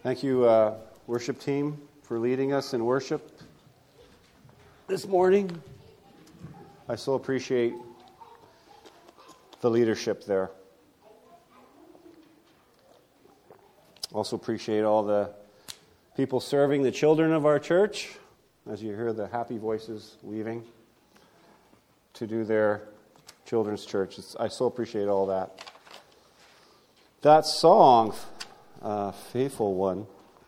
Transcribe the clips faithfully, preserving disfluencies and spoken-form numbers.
Thank you, uh, worship team, for leading us in worship this morning. I so appreciate the leadership there. Also appreciate all the people serving the children of our church, as you hear the happy voices leaving to do their children's church. It's, I so appreciate all that. That song, uh, Faithful One,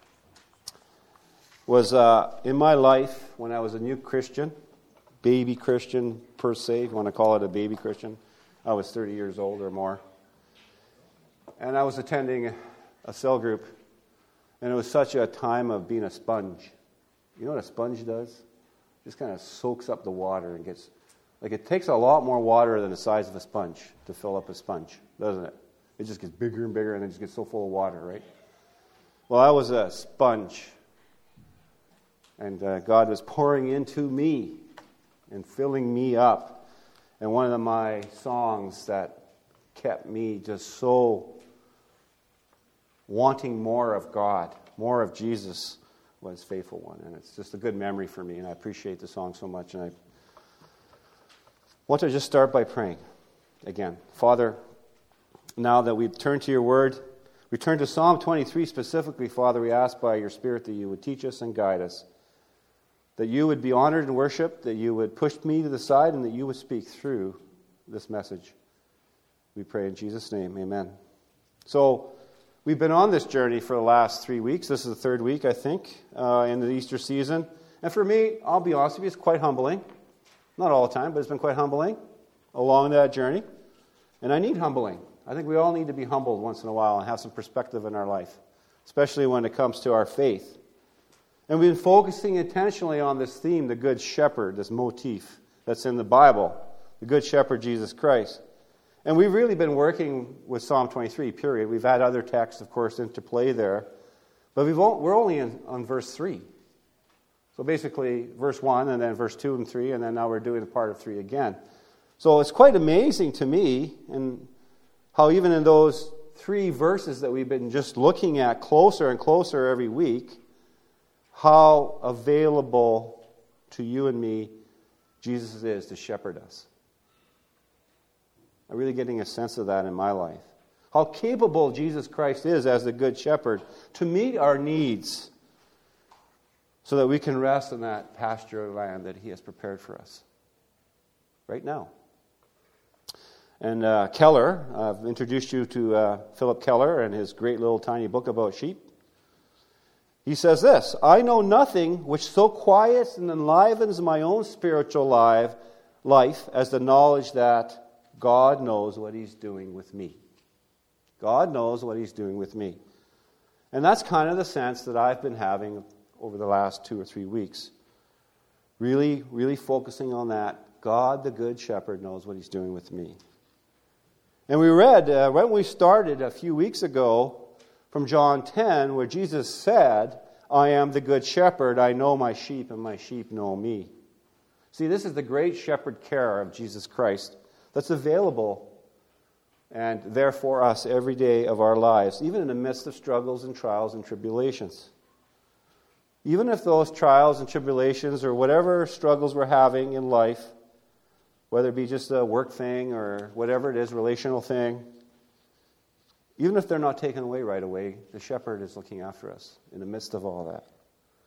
was uh, in my life when I was a new Christian, baby Christian per se, if you want to call it a baby Christian. I was thirty years old or more. And I was attending a cell group, and it was such a time of being a sponge. You know what a sponge does? It just kind of soaks up the water and gets, like it takes a lot more water than the size of a sponge to fill up a sponge, doesn't it? It just gets bigger and bigger, and it just gets so full of water, right? Well, I was a sponge. And uh, God was pouring into me and filling me up. And one of my songs that kept me just so wanting more of God, more of Jesus, was Faithful One. And it's just a good memory for me, and I appreciate the song so much. And I want to just start by praying again. Father, now that we've turned to your word, we turn to Psalm twenty-three specifically, Father, we ask by your Spirit that you would teach us and guide us, that you would be honored and worshiped, that you would push me to the side, and that you would speak through this message. We pray in Jesus' name, amen. So, we've been on this journey for the last three weeks. This is the third week, I think, uh, in the Easter season. And for me, I'll be honest with you, it's quite humbling. Not all the time, but it's been quite humbling along that journey. And I need humbling. I think we all need to be humbled once in a while and have some perspective in our life, especially when it comes to our faith. And we've been focusing intentionally on this theme, the Good Shepherd, this motif that's in the Bible, the Good Shepherd, Jesus Christ. And we've really been working with Psalm twenty-three, period. We've had other texts, of course, into play there. But we've all, we're only in, on verse three. So basically, verse one, and then verse two and three, and then now we're doing the part of three again. So it's quite amazing to me, and how even in those three verses that we've been just looking at closer and closer every week, how available to you and me Jesus is to shepherd us. I'm really getting a sense of that in my life. How capable Jesus Christ is as the Good Shepherd to meet our needs so that we can rest in that pasture land that he has prepared for us right now. And uh, Keller, I've introduced you to uh, Philip Keller and his great little tiny book about sheep. He says this, I know nothing which so quiets and enlivens my own spiritual life, life as the knowledge that God knows what he's doing with me. God knows what he's doing with me. And that's kind of the sense that I've been having over the last two or three weeks. Really, really focusing on that. God, the Good Shepherd, knows what he's doing with me. And we read, uh, when we started a few weeks ago, from John ten, where Jesus said, I am the good shepherd, I know my sheep, and my sheep know me. See, this is the great shepherd care of Jesus Christ that's available and there for us every day of our lives, even in the midst of struggles and trials and tribulations. Even if those trials and tribulations or whatever struggles we're having in life, whether it be just a work thing or whatever it is, relational thing, even if they're not taken away right away, the shepherd is looking after us in the midst of all that.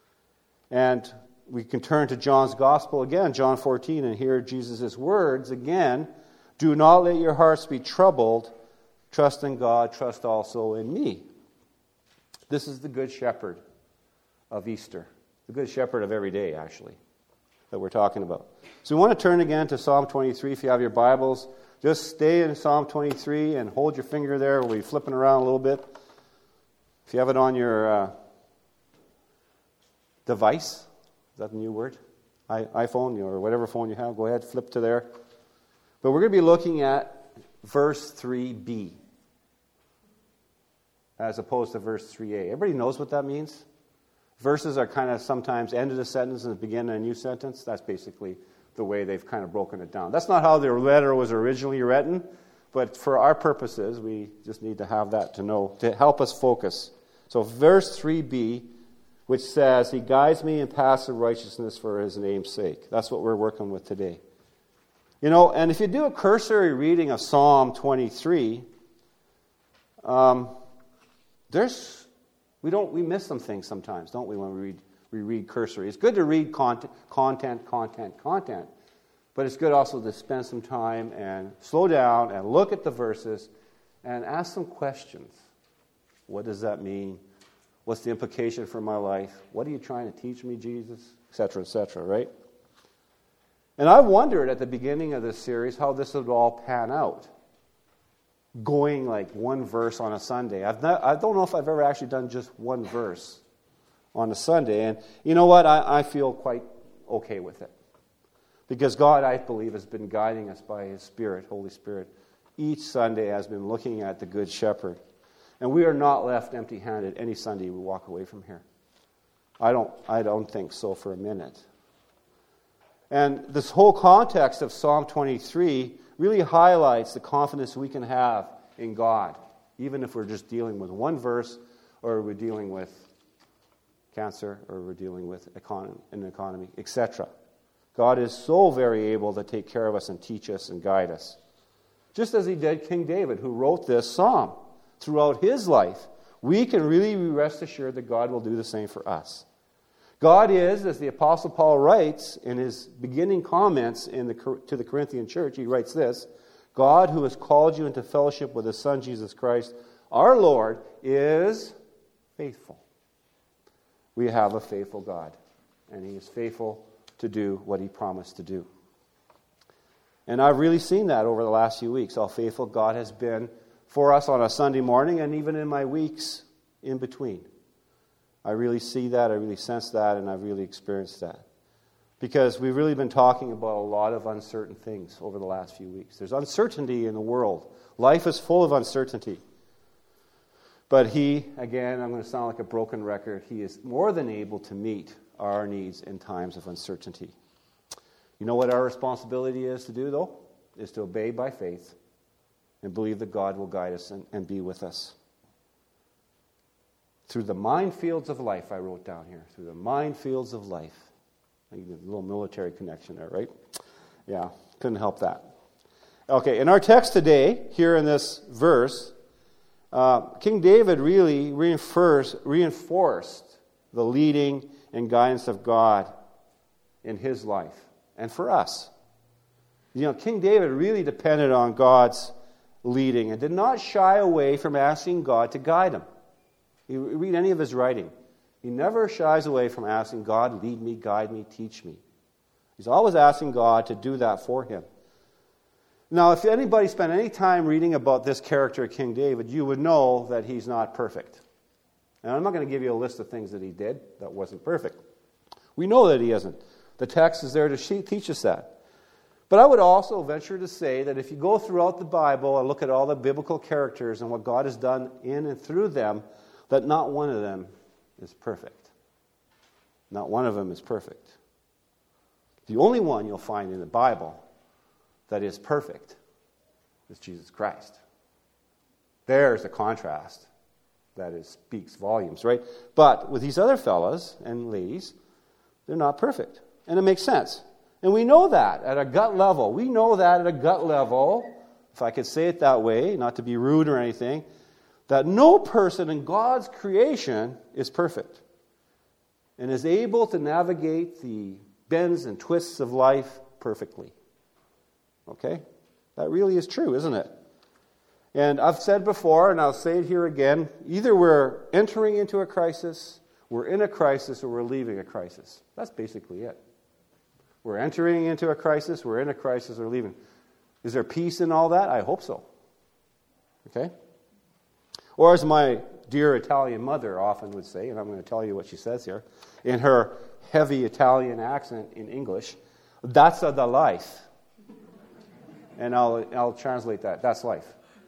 And we can turn to John's Gospel again, John fourteen, and hear Jesus' words again. Do not let your hearts be troubled. Trust in God, trust also in me. This is the Good Shepherd of Easter. The Good Shepherd of every day, actually, that we're talking about. So we want to turn again to Psalm twenty-three. If you have your Bibles, just stay in Psalm twenty-three and hold your finger there. We'll be flipping around a little bit. If you have it on your uh, device, is that the new word? I, iPhone or whatever phone you have, go ahead, flip to there. But we're going to be looking at verse three b as opposed to verse three a. Everybody knows what that means? Verses are kind of sometimes end of a sentence and begin a new sentence. That's basically the way they've kind of broken it down. That's not how the letter was originally written, but for our purposes, we just need to have that to know, to help us focus So verse three b, which says, He guides me in paths of righteousness for His name's sake. That's what we're working with today. You know, and if you do a cursory reading of Psalm twenty-three, um, there's we don't we miss some things sometimes, don't we, when we read we read cursory. It's good to read content, content, content, content, but it's good also to spend some time and slow down and look at the verses and ask some questions. What does that mean? What's the implication for my life? What are you trying to teach me, Jesus? et cetera, et cetera, right? And I wondered at the beginning of this series how this would all pan out. Going like one verse on a Sunday. I've not, I don't know if I've ever actually done just one verse on a Sunday. And you know what? I, I feel quite okay with it. Because God, I believe, has been guiding us by His Spirit, Holy Spirit, each Sunday has been looking at the Good Shepherd. And we are not left empty-handed any Sunday we walk away from here. I don't, I don't think so for a minute. And this whole context of Psalm twenty-three really highlights the confidence we can have in God, even if we're just dealing with one verse, or we're dealing with cancer, or we're dealing with econ- an economy, et cetera. God is so very able to take care of us and teach us and guide us. Just as He did King David, who wrote this psalm throughout his life, we can really rest assured that God will do the same for us. God is, as the Apostle Paul writes in his beginning comments in the, to the Corinthian church, he writes this, God who has called you into fellowship with His Son, Jesus Christ, our Lord, is faithful. We have a faithful God, and He is faithful to do what He promised to do. And I've really seen that over the last few weeks, how faithful God has been for us on a Sunday morning and even in my weeks in between. I really see that, I really sense that, and I've really experienced that. Because we've really been talking about a lot of uncertain things over the last few weeks. There's uncertainty in the world. Life is full of uncertainty. But He, again, I'm going to sound like a broken record, He is more than able to meet our needs in times of uncertainty. You know what our responsibility is to do, though? Is to obey by faith and believe that God will guide us and, and be with us. Through the minefields of life, I wrote down here. Through the minefields of life. A little military connection there, right? Yeah, couldn't help that. Okay, in our text today, here in this verse, uh, King David really reinforced, reinforced the leading and guidance of God in his life and for us. You know, King David really depended on God's leading and did not shy away from asking God to guide him. You read any of his writing, he never shies away from asking God, lead me, guide me, teach me. He's always asking God to do that for him. Now, if anybody spent any time reading about this character of King David, you would know that he's not perfect. And I'm not going to give you a list of things that he did that wasn't perfect. We know that he isn't. The text is there to teach us that. But I would also venture to say that if you go throughout the Bible and look at all the biblical characters and what God has done in and through them, that not one of them is perfect. Not one of them is perfect. The only one you'll find in the Bible that is perfect is Jesus Christ. There's a contrast that is, speaks volumes, right? But with these other fellas and ladies, they're not perfect. And it makes sense. And we know that at a gut level. We know that at a gut level, if I could say it that way, not to be rude or anything, that no person in God's creation is perfect and is able to navigate the bends and twists of life perfectly. Okay? That really is true, isn't it? And I've said before, and I'll say it here again, either we're entering into a crisis, we're in a crisis, or we're leaving a crisis. That's basically it. We're entering into a crisis, we're in a crisis, or leaving. Is there peace in all that? I hope so. Okay? Or as my dear Italian mother often would say, and I'm going to tell you what she says here, in her heavy Italian accent in English, that's a the life. And I'll I'll translate that. That's life.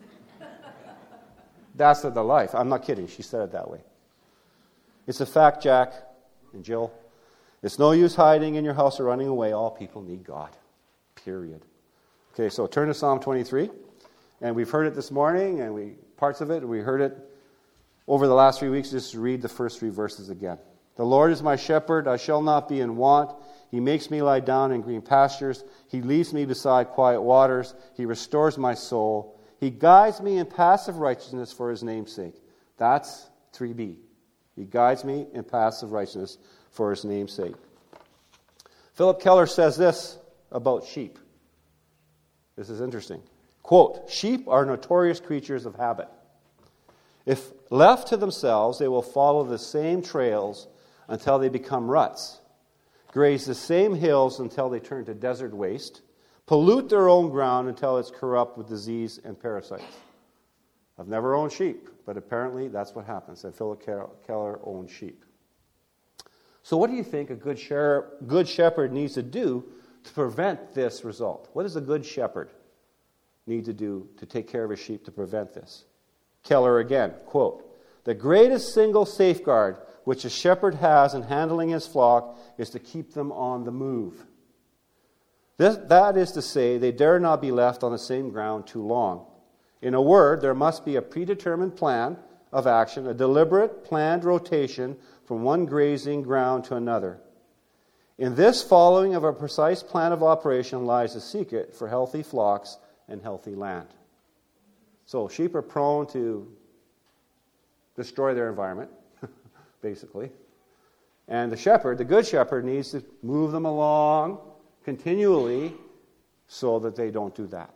That's a the life. I'm not kidding. She said it that way. It's a fact, Jack and Jill. It's no use hiding in your house or running away. All people need God. Period. Okay, so turn to Psalm twenty-three. And we've heard it this morning, and we parts of it, we heard it over the last three weeks, just read the first three verses again. The Lord is my shepherd, I shall not be in want. He makes me lie down in green pastures. He leads me beside quiet waters. He restores my soul. He guides me in paths of righteousness for his name's sake. That's three B. He guides me in paths of righteousness for his name's sake. Philip Keller says this about sheep. This is interesting. Quote, sheep are notorious creatures of habit. If left to themselves, they will follow the same trails until they become ruts, graze the same hills until they turn to desert waste, pollute their own ground until it's corrupt with disease and parasites. I've never owned sheep, but apparently that's what happens. And Philip Keller owned sheep. So what do you think a good shepherd needs to do to prevent this result? What does a good shepherd need to do to take care of his sheep to prevent this? Keller again, quote, the greatest single safeguard which a shepherd has in handling his flock is to keep them on the move. This, that is to say, they dare not be left on the same ground too long. In a word, there must be a predetermined plan of action, a deliberate, planned rotation from one grazing ground to another. In this following of a precise plan of operation lies the secret for healthy flocks and healthy land. So sheep are prone to destroy their environment, basically. And the shepherd, the good shepherd, needs to move them along continually so that they don't do that.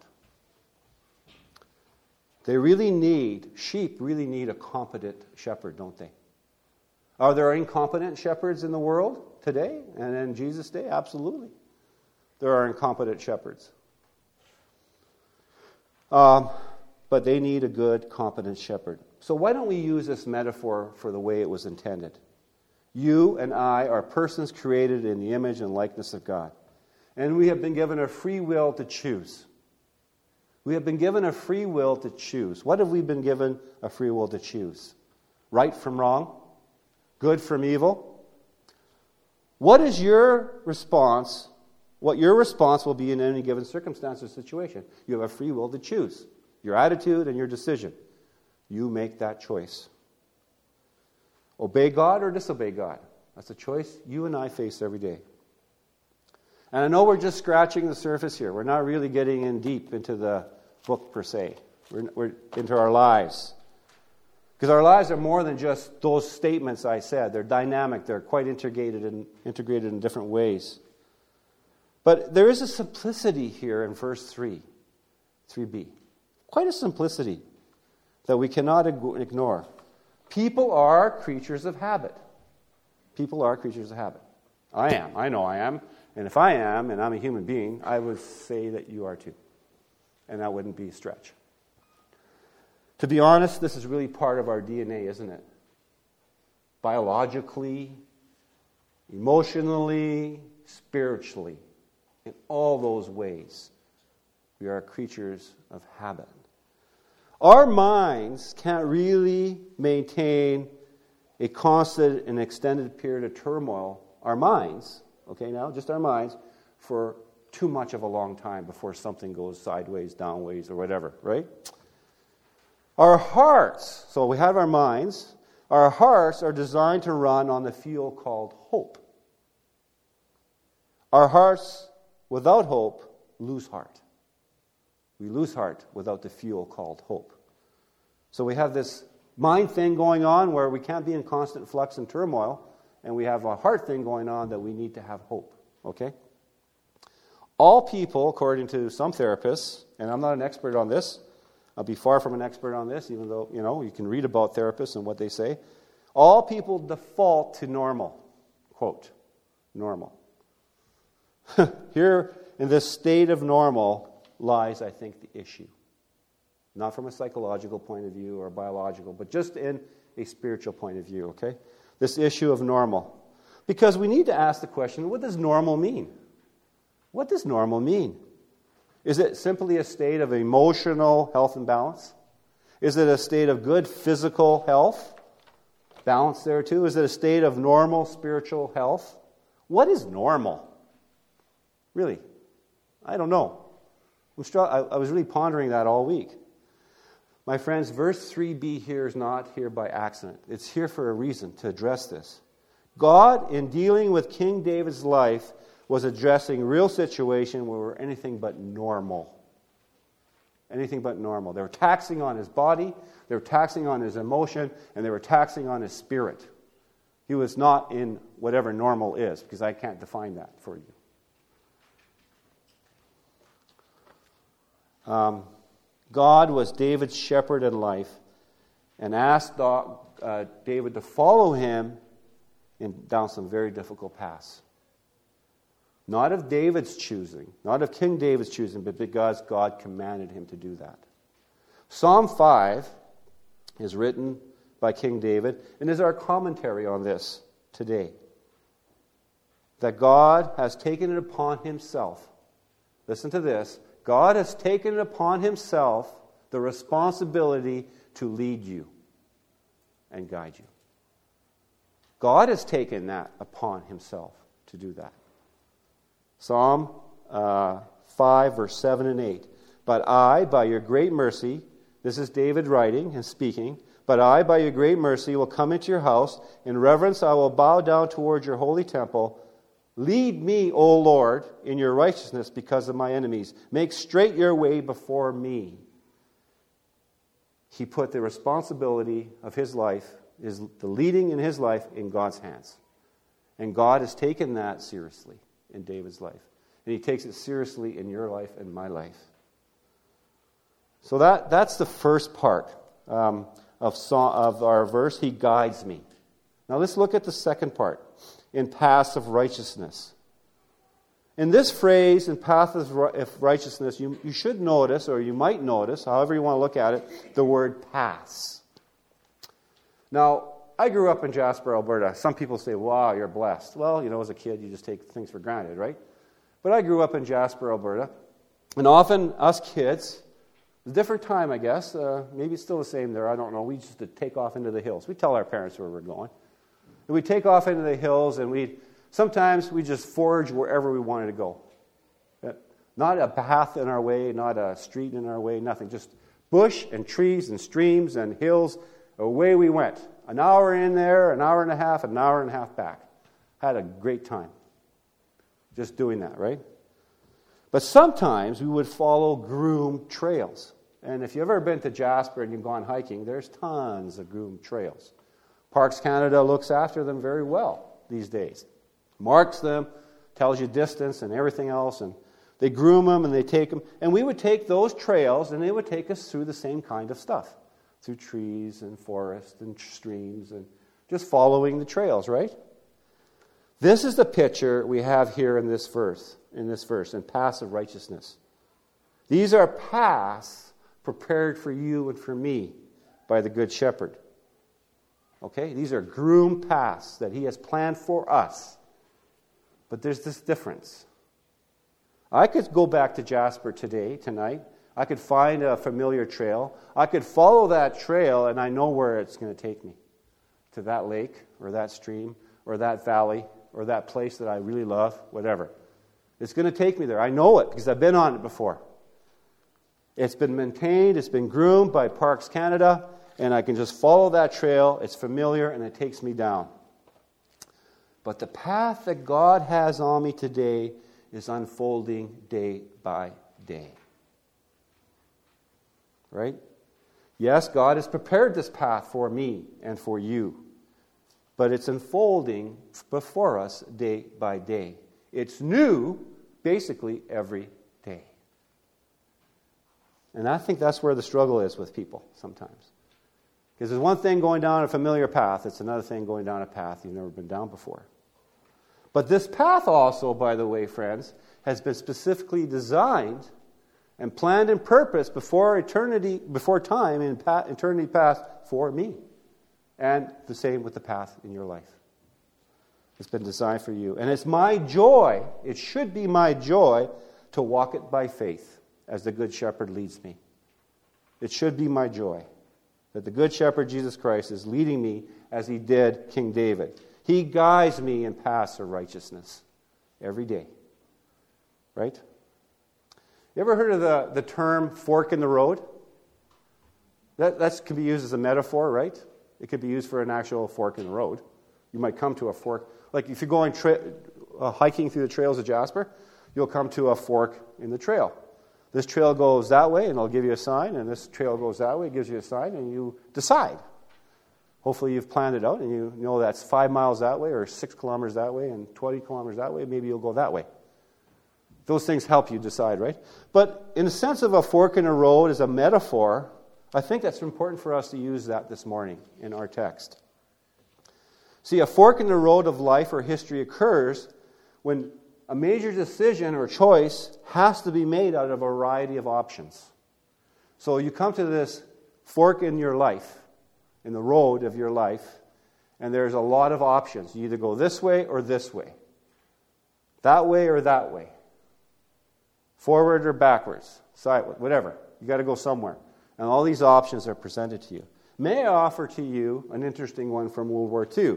They really need, sheep really need a competent shepherd, don't they? Are there incompetent shepherds in the world today and in Jesus' day? Absolutely. There are incompetent shepherds. Um, but they need a good, competent shepherd. So why don't we use this metaphor for the way it was intended? You and I are persons created in the image and likeness of God. And we have been given a free will to choose. We have been given a free will to choose. What have we been given a free will to choose? Right from wrong? Good from evil? What is your response? What your response will be in any given circumstance or situation? You have a free will to choose. Your attitude and your decision. You make that choice. Obey God or disobey God? That's a choice you and I face every day. And I know we're just scratching the surface here. We're not really getting in deep into the book per se. We're, we're into our lives. Because our lives are more than just those statements I said. They're dynamic. They're quite integrated and integrated in different ways. But there is a simplicity here in verse three, three b. Quite a simplicity that we cannot ignore. People are creatures of habit. People are creatures of habit. I am. I know I am. And if I am, and I'm a human being, I would say that you are too. And that wouldn't be a stretch. To be honest, this is really part of our D N A, isn't it? Biologically, emotionally, spiritually, in all those ways, we are creatures of habit. Our minds can't really maintain a constant and extended period of turmoil. Our minds, okay, now, just our minds, for too much of a long time before something goes sideways, downways, or whatever, right? Our hearts, so we have our minds, our hearts are designed to run on the fuel called hope. Our hearts, without hope, lose heart. We lose heart without the fuel called hope. So we have this mind thing going on where we can't be in constant flux and turmoil, and we have a heart thing going on that we need to have hope, okay? All people, according to some therapists, and I'm not an expert on this, I'll be far from an expert on this, even though, you know, you can read about therapists and what they say. All people default to normal, quote, normal. Here, in this state of normal, lies, I think, the issue. Not from a psychological point of view or biological, but just in a spiritual point of view, okay? This issue of normal. Because we need to ask the question, what does normal mean? What does normal mean? Is it simply a state of emotional health and balance? Is it a state of good physical health? Balance there too? Is it a state of normal spiritual health? What is normal? Really? I don't know. I'm str- I, I was really pondering that all week. My friends, verse three b here is not here by accident. It's here for a reason, to address this. God, in dealing with King David's life, was addressing a real situation where we're anything but normal. Anything but normal. They were taxing on his body, they were taxing on his emotion, and they were taxing on his spirit. He was not in whatever normal is, because I can't define that for you. Um, God was David's shepherd in life and asked uh, David to follow him in, down some very difficult paths. Not of David's choosing, not of King David's choosing, but because God commanded him to do that. Psalm five is written by King David and is our commentary on this today. That God has taken it upon himself. Listen to this. God has taken it upon himself the responsibility to lead you and guide you. God has taken that upon himself to do that. Psalm uh, five, verse seven and eight. But I, by your great mercy, this is David writing and speaking, but I, by your great mercy, will come into your house. In reverence, I will bow down toward your holy temple. Lead me, O Lord, in your righteousness because of my enemies. Make straight your way before me. He put the responsibility of his life, is the leading in his life, in God's hands. And God has taken that seriously in David's life. And he takes it seriously in your life and my life. So that, that's the first part um, of, of our verse. He guides me. Now let's look at the second part. In paths of righteousness. In this phrase, in paths of righteousness, you, you should notice, or you might notice, however you want to look at it, the word paths. Now, I grew up in Jasper, Alberta. Some people say, wow, you're blessed. Well, you know, as a kid, you just take things for granted, right? But I grew up in Jasper, Alberta. And often, us kids, a different time, I guess, uh, maybe it's still the same there, I don't know, we used to take off into the hills. We tell our parents where we're going. And we'd take off into the hills, and we'd sometimes we just forage wherever we wanted to go. Not a path in our way, not a street in our way, nothing. Just bush and trees and streams and hills. Away we went. An hour in there, an hour and a half, an hour and a half back. Had a great time just doing that, right? But sometimes we would follow groomed trails. And if you've ever been to Jasper and you've gone hiking, there's tons of groomed trails. Parks Canada looks after them very well these days. Marks them, tells you distance and everything else, and they groom them and they take them. And we would take those trails and they would take us through the same kind of stuff. Through trees and forests and streams and just following the trails, right? This is the picture we have here in this verse, in this verse, in paths of righteousness. These are paths prepared for you and for me by the Good Shepherd. Okay, these are groomed paths that he has planned for us. But there's this difference. I could go back to Jasper today, tonight. I could find a familiar trail. I could follow that trail, and I know where it's going to take me. To that lake, or that stream, or that valley, or that place that I really love, whatever. It's going to take me there. I know it, because I've been on it before. It's been maintained, it's been groomed by Parks Canada, and I can just follow that trail. It's familiar, and it takes me down. But the path that God has on me today is unfolding day by day. Right? Yes, God has prepared this path for me and for you. But it's unfolding before us day by day. It's new, basically, every day. And I think that's where the struggle is with people sometimes. Because there's one thing going down a familiar path, it's another thing going down a path you've never been down before. But this path also, by the way, friends, has been specifically designed and planned and purposed before eternity, before time in pa- eternity past for me. And the same with the path in your life. It's been designed for you. And it's my joy, it should be my joy, to walk it by faith as the Good Shepherd leads me. It should be my joy that the Good Shepherd, Jesus Christ, is leading me as he did King David. He guides me in paths of righteousness every day. Right? You ever heard of the, the term fork in the road? That that's, can be used as a metaphor, right? It could be used for an actual fork in the road. You might come to a fork. Like if you're going tra- uh, hiking through the trails of Jasper, you'll come to a fork in the trail. This trail goes that way, and it'll give you a sign, and this trail goes that way, it gives you a sign, and you decide. Hopefully you've planned it out, and you know that's five miles that way, or six kilometers that way, and twenty kilometers that way. Maybe you'll go that way. Those things help you decide, right? But in the sense of a fork in a road as a metaphor, I think that's important for us to use that this morning in our text. See, a fork in the road of life or history occurs when a major decision or choice has to be made out of a variety of options. So you come to this fork in your life, in the road of your life, and there's a lot of options. You either go this way or this way, that way or that way, forward or backwards, sideways, whatever. You got to go somewhere. And all these options are presented to you. May I offer to you an interesting one from World War Two?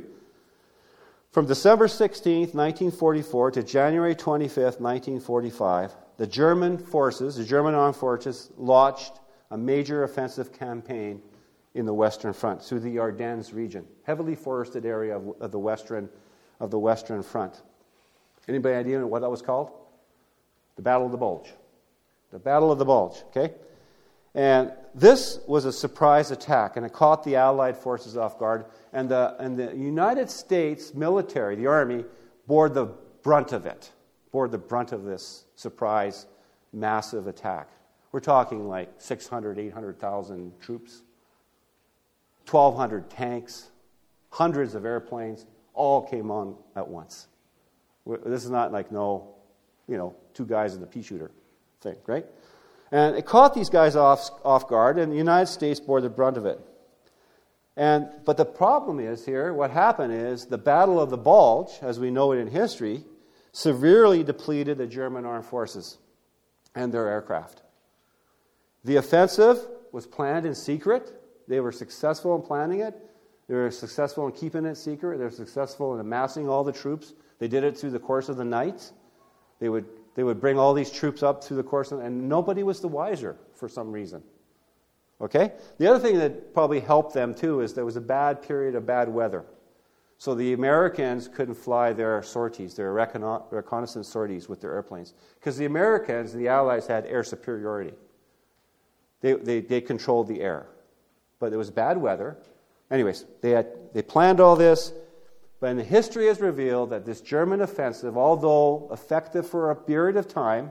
From December sixteenth, nineteen forty-four to January twenty-fifth, nineteen forty-five, the German forces, the German armed forces, launched a major offensive campaign in the Western Front through the Ardennes region, heavily forested area of, of the Western of the Western Front. Anybody idea what that was called? The Battle of the Bulge. The Battle of the Bulge, okay? And this was a surprise attack, and it caught the Allied forces off guard. And the, and the United States military, the Army, bore the brunt of it, bore the brunt of this surprise, massive attack. We're talking like six hundred, eight hundred thousand troops, twelve hundred tanks, hundreds of airplanes, all came on at once. This is not like no, you know, two guys in a pea shooter thing, right? And it caught these guys off, off guard, and the United States bore the brunt of it. And but the problem is here, what happened is the Battle of the Bulge, as we know it in history, severely depleted the German armed forces and their aircraft. The offensive was planned in secret. They were successful in planning it. They were successful in keeping it secret. They were successful in amassing all the troops. They did it through the course of the night. They would They would bring all these troops up through the course, of, and nobody was the wiser for some reason. Okay? The other thing that probably helped them, too, is there was a bad period of bad weather. So the Americans couldn't fly their sorties, their recon- reconnaissance sorties with their airplanes. Because the Americans, the Allies, had air superiority. They, they, they controlled the air. But there was bad weather. Anyways, they, had, they planned all this. But in the history has revealed that this German offensive, although effective for a period of time,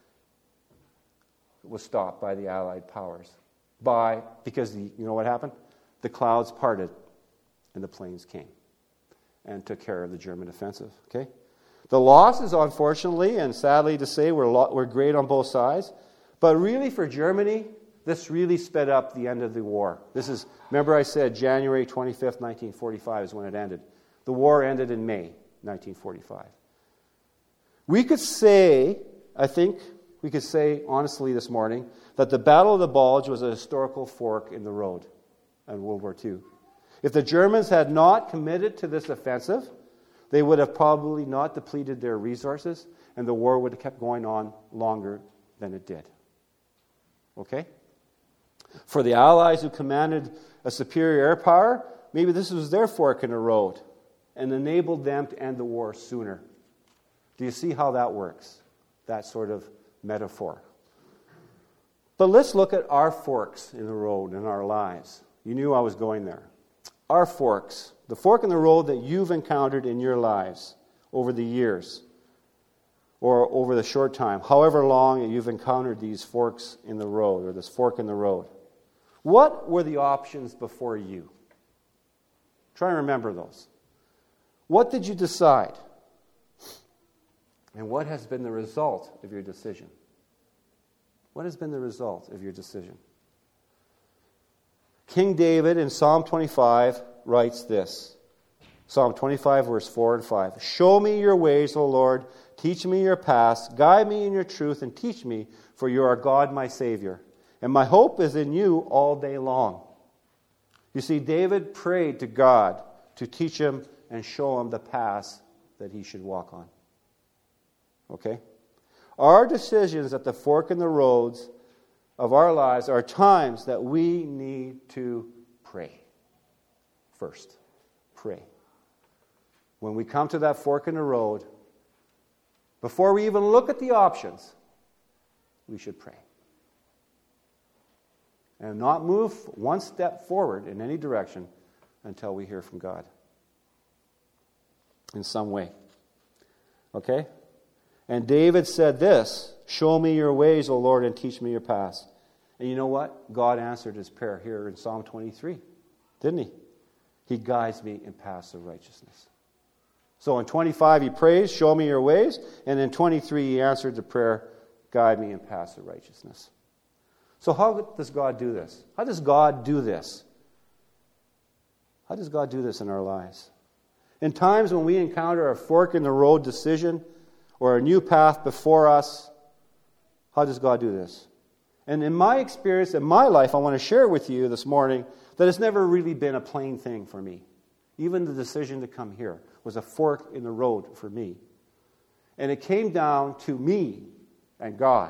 was stopped by the Allied powers. By because the, you know what happened? The clouds parted, and the planes came and took care of the German offensive. Okay, the losses, unfortunately and sadly to say, were lo- were great on both sides. But really, for Germany, this really sped up the end of the war. This is remember I said January twenty-fifth, nineteen forty-five is when it ended. The war ended in May nineteen forty-five. We could say, I think, we could say honestly this morning, that the Battle of the Bulge was a historical fork in the road in World War Two. If the Germans had not committed to this offensive, they would have probably not depleted their resources, and the war would have kept going on longer than it did. Okay? For the Allies who commanded a superior air power, maybe this was their fork in the road, and enabled them to end the war sooner. Do you see how that works? That sort of metaphor. But let's look at our forks in the road in our lives. You knew I was going there. Our forks. The fork in the road that you've encountered in your lives over the years or over the short time, however long you've encountered these forks in the road or this fork in the road. What were the options before you? Try and remember those. What did you decide? And what has been the result of your decision? What has been the result of your decision? King David in Psalm twenty-five writes this. Psalm twenty-five, verse four and five. Show me your ways, O Lord. Teach me your paths. Guide me in your truth and teach me, for you are God, my Savior. And my hope is in you all day long. You see, David prayed to God to teach him and show him the paths that he should walk on. Okay? Our decisions at the fork in the roads of our lives are times that we need to pray. First, pray. When we come to that fork in the road, before we even look at the options, we should pray. And not move one step forward in any direction until we hear from God in some way. Okay? And David said this, "Show me your ways, O Lord, and teach me your paths." And you know what? God answered his prayer here in Psalm twenty-three, didn't he? He guides me in paths of righteousness. So in twenty-five he prays, "Show me your ways." And in twenty-three he answered the prayer, "Guide me in paths of righteousness." So how does God do this? How does God do this? How does God do this in our lives? In times when we encounter a fork in the road decision or a new path before us, how does God do this? And in my experience, in my life, I want to share with you this morning that it's never really been a plain thing for me. Even the decision to come here was a fork in the road for me. And it came down to me and God.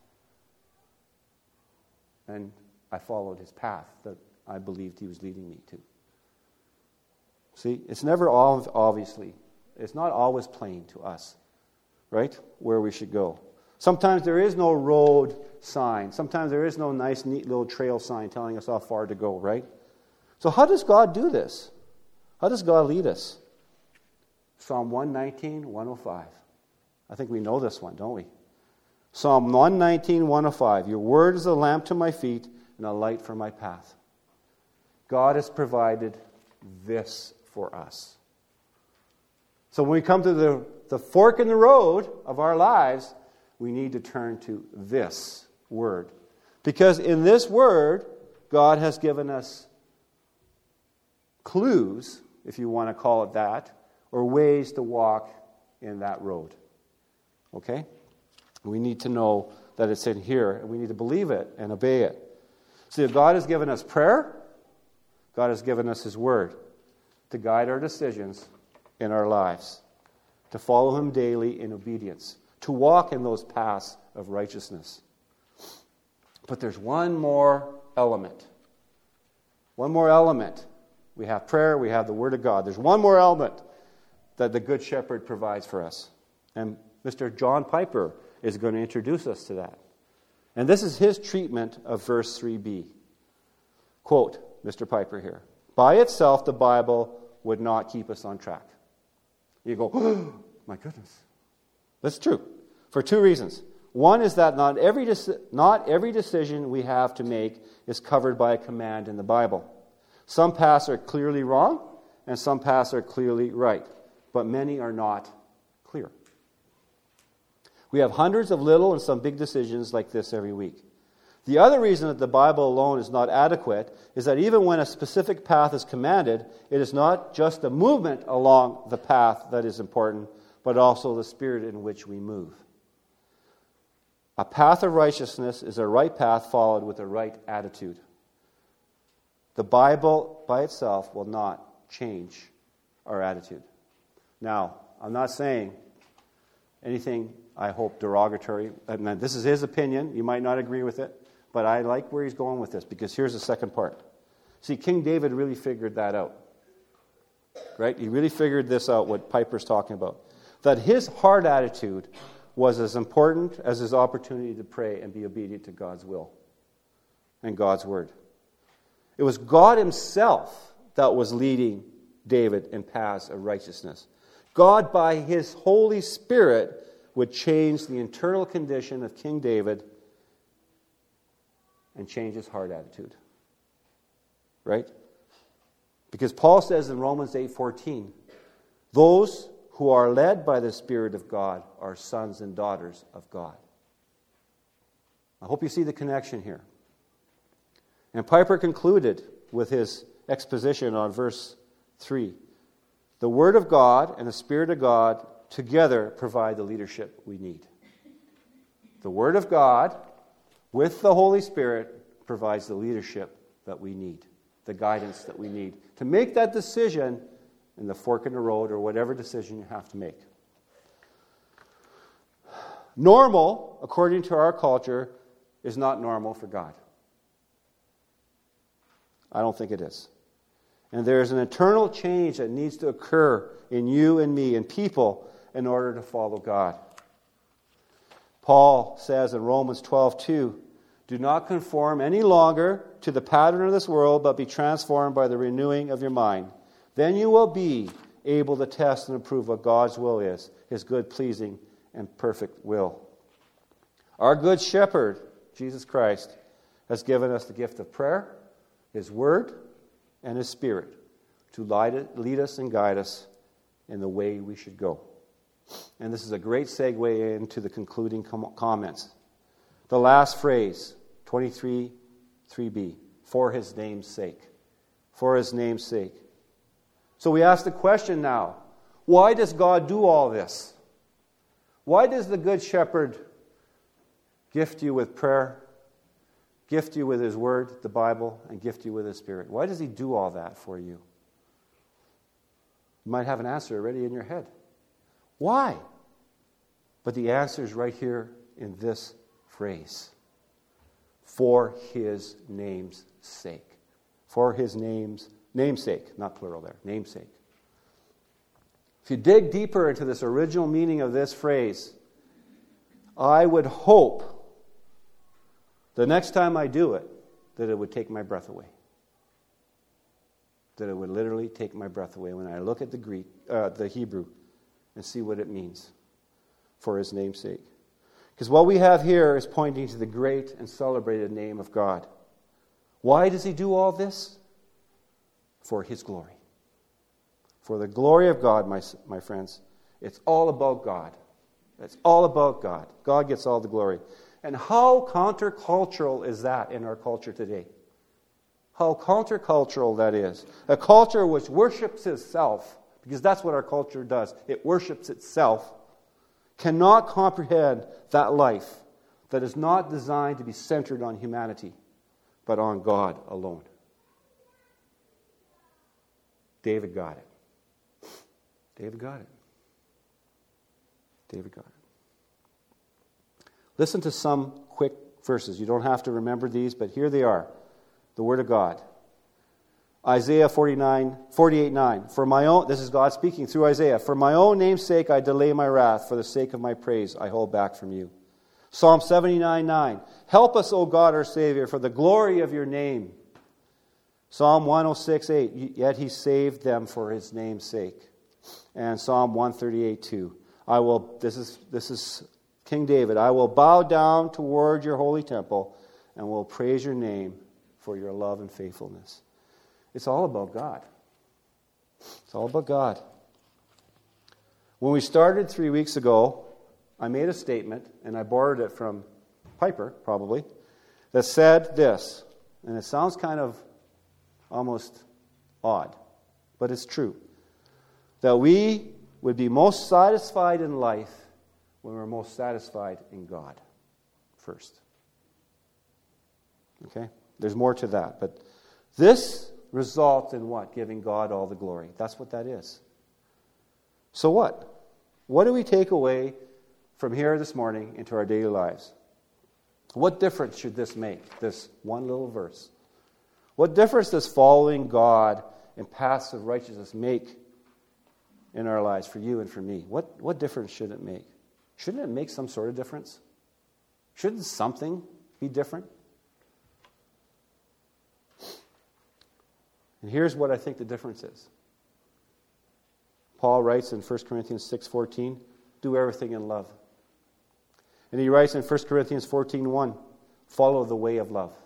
And I followed his path that I believed he was leading me to. See, it's never all obviously, it's not always plain to us, right, where we should go. Sometimes there is no road sign. Sometimes there is no nice, neat little trail sign telling us how far to go, right? So how does God do this? How does God lead us? Psalm one nineteen, one oh five. I think we know this one, don't we? Psalm one nineteen, one oh five. Your word is a lamp to my feet and a light for my path. God has provided this for us. So when we come to the, the fork in the road of our lives, we need to turn to this word. Because in this word, God has given us clues, if you want to call it that, or ways to walk in that road. Okay? We need to know that it's in here, and we need to believe it and obey it. See, God has given us prayer. God has given us his word to guide our decisions in our lives, to follow him daily in obedience, to walk in those paths of righteousness. But there's one more element. One more element. We have prayer, we have the word of God. There's one more element that the Good Shepherd provides for us. And Mister John Piper is going to introduce us to that. And this is his treatment of verse three b. Quote, Mister Piper here, "By itself, the Bible would not keep us on track." You go, oh, my goodness. That's true. For two reasons. One is that not every, deci- not every decision we have to make is covered by a command in the Bible. Some paths are clearly wrong, and some paths are clearly right. But many are not clear. We have hundreds of little and some big decisions like this every week. The other reason that the Bible alone is not adequate is that even when a specific path is commanded, it is not just the movement along the path that is important, but also the spirit in which we move. A path of righteousness is a right path followed with a right attitude. The Bible by itself will not change our attitude. Now, I'm not saying anything, I hope, derogatory. And this is his opinion. You might not agree with it. But I like where he's going with this, because here's the second part. See, King David really figured that out. Right? He really figured this out, what Piper's talking about. That his heart attitude was as important as his opportunity to pray and be obedient to God's will and God's word. It was God himself that was leading David in paths of righteousness. God, by his Holy Spirit, would change the internal condition of King David and change his heart attitude. Right? Because Paul says in Romans eight fourteen, those who are led by the Spirit of God are sons and daughters of God. I hope you see the connection here. And Piper concluded with his exposition on verse three. The Word of God and the Spirit of God together provide the leadership we need. The Word of God with the Holy Spirit provides the leadership that we need, the guidance that we need to make that decision in the fork in the road or whatever decision you have to make. Normal, according to our culture, is not normal for God. I don't think it is. And there's an eternal change that needs to occur in you and me and people in order to follow God. Paul says in Romans twelve two, do not conform any longer to the pattern of this world, but be transformed by the renewing of your mind. Then you will be able to test and approve what God's will is, His good, pleasing, and perfect will. Our good shepherd, Jesus Christ, has given us the gift of prayer, His Word, and His Spirit to lead us and guide us in the way we should go. And this is a great segue into the concluding com- comments. The last phrase, twenty-three three b, for His name's sake. For His name's sake. So we ask the question now, why does God do all this? Why does the Good Shepherd gift you with prayer, gift you with His Word, the Bible, and gift you with His Spirit? Why does He do all that for you? You might have an answer already in your head. Why? But the answer is right here in this phrase. For His name's sake. For His name's namesake, not plural there, namesake. If you dig deeper into this original meaning of this phrase, I would hope the next time I do it, that it would take my breath away. That it would literally take my breath away when I look at the Greek, uh, the Hebrew, and see what it means. For His name's sake. Because what we have here is pointing to the great and celebrated name of God. Why does He do all this? For His glory. For the glory of God, my, my friends. It's all about God. It's all about God. God gets all the glory. And how countercultural is that in our culture today? How countercultural that is. A culture which worships itself, because that's what our culture does. It worships itself. Cannot comprehend that life that is not designed to be centered on humanity, but on God alone. David got it. David got it. David got it. Listen to some quick verses. You don't have to remember these, but here they are. The Word of God. Isaiah forty-nine, forty-eight nine. For my own, this is God speaking through Isaiah. For my own name's sake I delay my wrath. For the sake of my praise I hold back from you. Psalm seventy-nine nine. Help us, O God our Savior, for the glory of your name. Psalm one oh six eight. Yet He saved them for His name's sake. And Psalm one thirty-eight two. I will, this is, this is King David. I will bow down toward your holy temple and will praise your name for your love and faithfulness. It's all about God. It's all about God. When we started three weeks ago, I made a statement, and I borrowed it from Piper, probably, that said this, and it sounds kind of almost odd, but it's true, that we would be most satisfied in life when we're most satisfied in God first. Okay? There's more to that, but this results in what? Giving God all the glory. That's what that is. So what? What do we take away from here this morning into our daily lives? What difference should this make, this one little verse? What difference does following God in paths of righteousness make in our lives for you and for me? What, what difference should it make? Shouldn't it make some sort of difference? Shouldn't something be different? And here's what I think the difference is. Paul writes in First Corinthians six fourteen, do everything in love. And he writes in First Corinthians fourteen one, follow the way of love.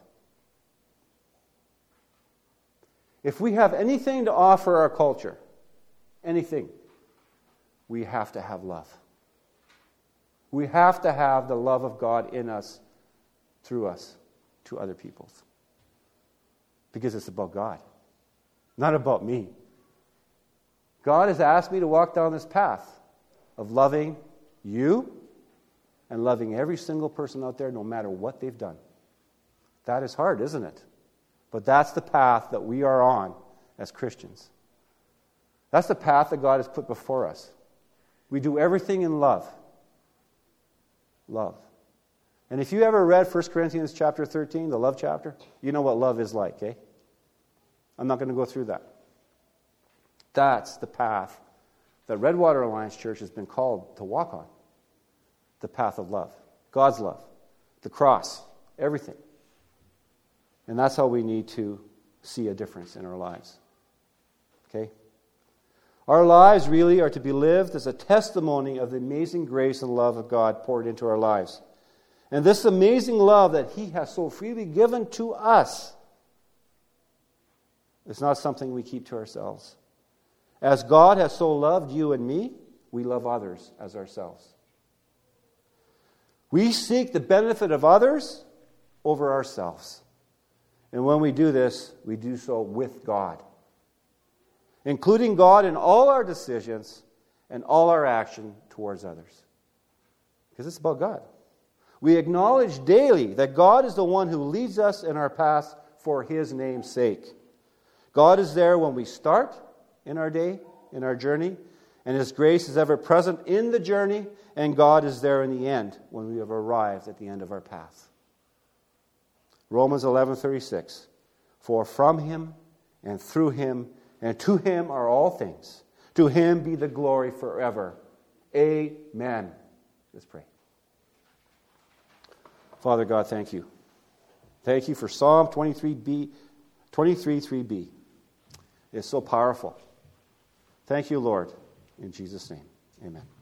If we have anything to offer our culture, anything, we have to have love. We have to have the love of God in us, through us, to other people. Because it's about God. Not about me. God has asked me to walk down this path of loving you and loving every single person out there no matter what they've done. That is hard, isn't it? But that's the path that we are on as Christians. That's the path that God has put before us. We do everything in love. Love. And if you ever read First Corinthians chapter thirteen, the love chapter, you know what love is like, eh? I'm not going to go through that. That's the path that Redwater Alliance Church has been called to walk on. The path of love. God's love. The cross. Everything. And that's how we need to see a difference in our lives. Okay? Our lives really are to be lived as a testimony of the amazing grace and love of God poured into our lives. And this amazing love that He has so freely given to us is not something we keep to ourselves. As God has so loved you and me, we love others as ourselves. We seek the benefit of others over ourselves. And when we do this, we do so with God. Including God in all our decisions and all our action towards others. Because it's about God. We acknowledge daily that God is the one who leads us in our path for His name's sake. God is there when we start in our day, in our journey, and His grace is ever present in the journey, and God is there in the end when we have arrived at the end of our path. Romans eleven thirty-six. For from Him and through Him and to Him are all things. To Him be the glory forever. Amen. Let's pray. Father God, thank you. Thank you for Psalm twenty-three b, twenty-three three b. It's so powerful. Thank you, Lord. In Jesus' name, amen.